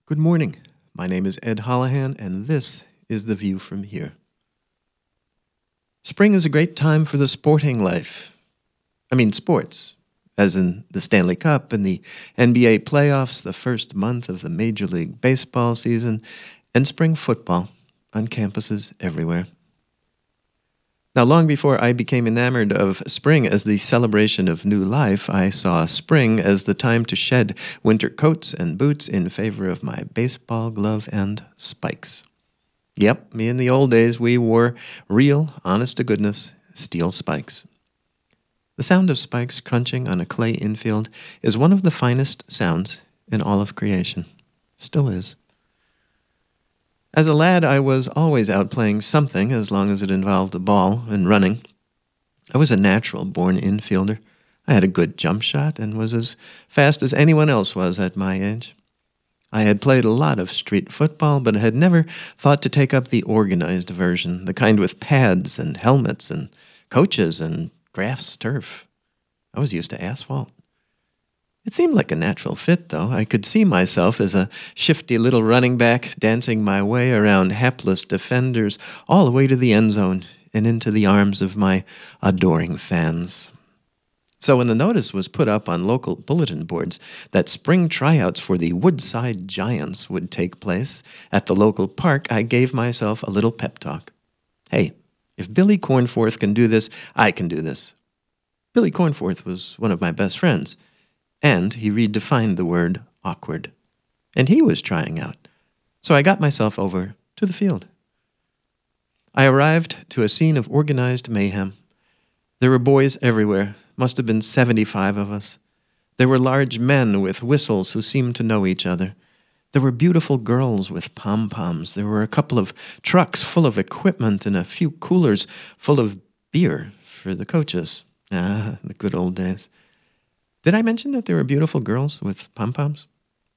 Good morning. My name is Ed Holohan, and this is The View from Here. Spring is a great time for the sporting life. I mean sports, as in the Stanley Cup and the NBA playoffs, the first month of the Major League Baseball season, and spring football on campuses everywhere. Now, long before I became enamored of spring as the celebration of new life, I saw spring as the time to shed winter coats and boots in favor of my baseball glove and spikes. Yep, me in the old days, we wore real, honest-to-goodness steel spikes. The sound of spikes crunching on a clay infield is one of the finest sounds in all of creation. Still is. As a lad, I was always out playing something as long as it involved a ball and running. I was a natural-born infielder. I had a good jump shot and was as fast as anyone else was at my age. I had played a lot of street football, but had never thought to take up the organized version, the kind with pads and helmets and coaches and grass turf. I was used to asphalt. It seemed like a natural fit, though. I could see myself as a shifty little running back dancing my way around hapless defenders all the way to the end zone and into the arms of my adoring fans. So when the notice was put up on local bulletin boards that spring tryouts for the Woodside Giants would take place at the local park, I gave myself a little pep talk. Hey, if Billy Cornforth can do this, I can do this. Billy Cornforth was one of my best friends. And he redefined the word awkward. And he was trying out. So I got myself over to the field. I arrived to a scene of organized mayhem. There were boys everywhere, must have been 75 of us. There were large men with whistles who seemed to know each other. There were beautiful girls with pom-poms. There were a couple of trucks full of equipment and a few coolers full of beer for the coaches. Ah, the good old days. Did I mention that there were beautiful girls with pom-poms?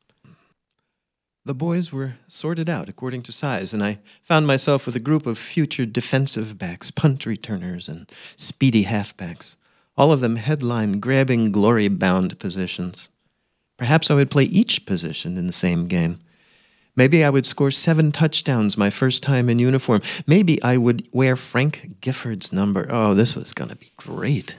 The boys were sorted out according to size, and I found myself with a group of future defensive backs, punt returners, and speedy halfbacks, all of them headline-grabbing, glory-bound positions. Perhaps I would play each position in the same game. Maybe I would score 7 touchdowns my first time in uniform. Maybe I would wear Frank Gifford's number. Oh, this was going to be great.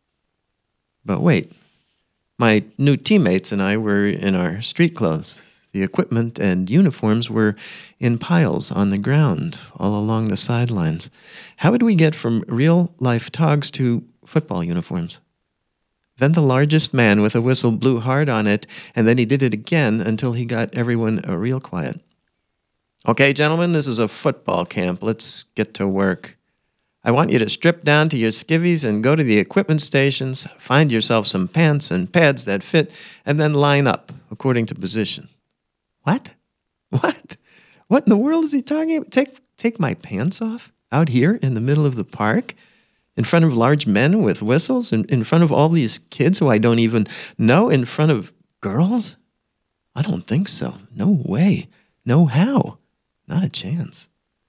But wait. My new teammates and I were in our street clothes. The equipment and uniforms were in piles on the ground, all along the sidelines. How would we get from real-life togs to football uniforms? Then the largest man with a whistle blew hard on it, and then he did it again until he got everyone real quiet. Okay, gentlemen, this is a football camp. Let's get to work. I want you to strip down to your skivvies and go to the equipment stations, find yourself some pants and pads that fit, and then line up according to position. What? What? What in the world is he talking about? Take my pants off out here in the middle of the park, in front of large men with whistles, in front of all these kids who I don't even know, in front of girls? I don't think so. No way. No how. Not a chance.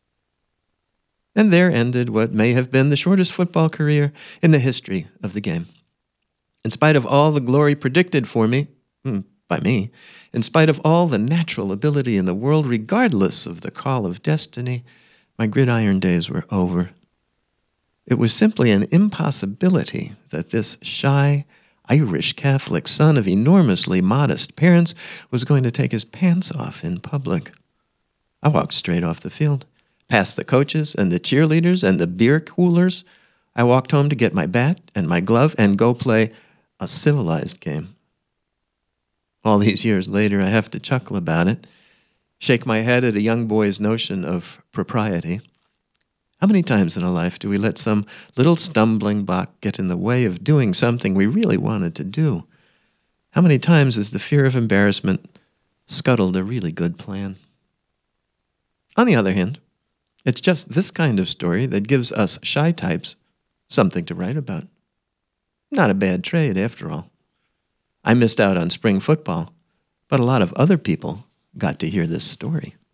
And there ended what may have been the shortest football career in the history of the game. In spite of all the glory predicted for me, by me, in spite of all the natural ability in the world, regardless of the call of destiny, my gridiron days were over. It was simply an impossibility that this shy, Irish Catholic son of enormously modest parents was going to take his pants off in public. I walked straight off the field. Past the coaches and the cheerleaders and the beer coolers, I walked home to get my bat and my glove and go play a civilized game. All these years later, I have to chuckle about it, shake my head at a young boy's notion of propriety. How many times in a life do we let some little stumbling block get in the way of doing something we really wanted to do? How many times has the fear of embarrassment scuttled a really good plan? On the other hand, it's just this kind of story that gives us shy types something to write about. Not a bad trade, after all. I missed out on spring football, but a lot of other people got to hear this story.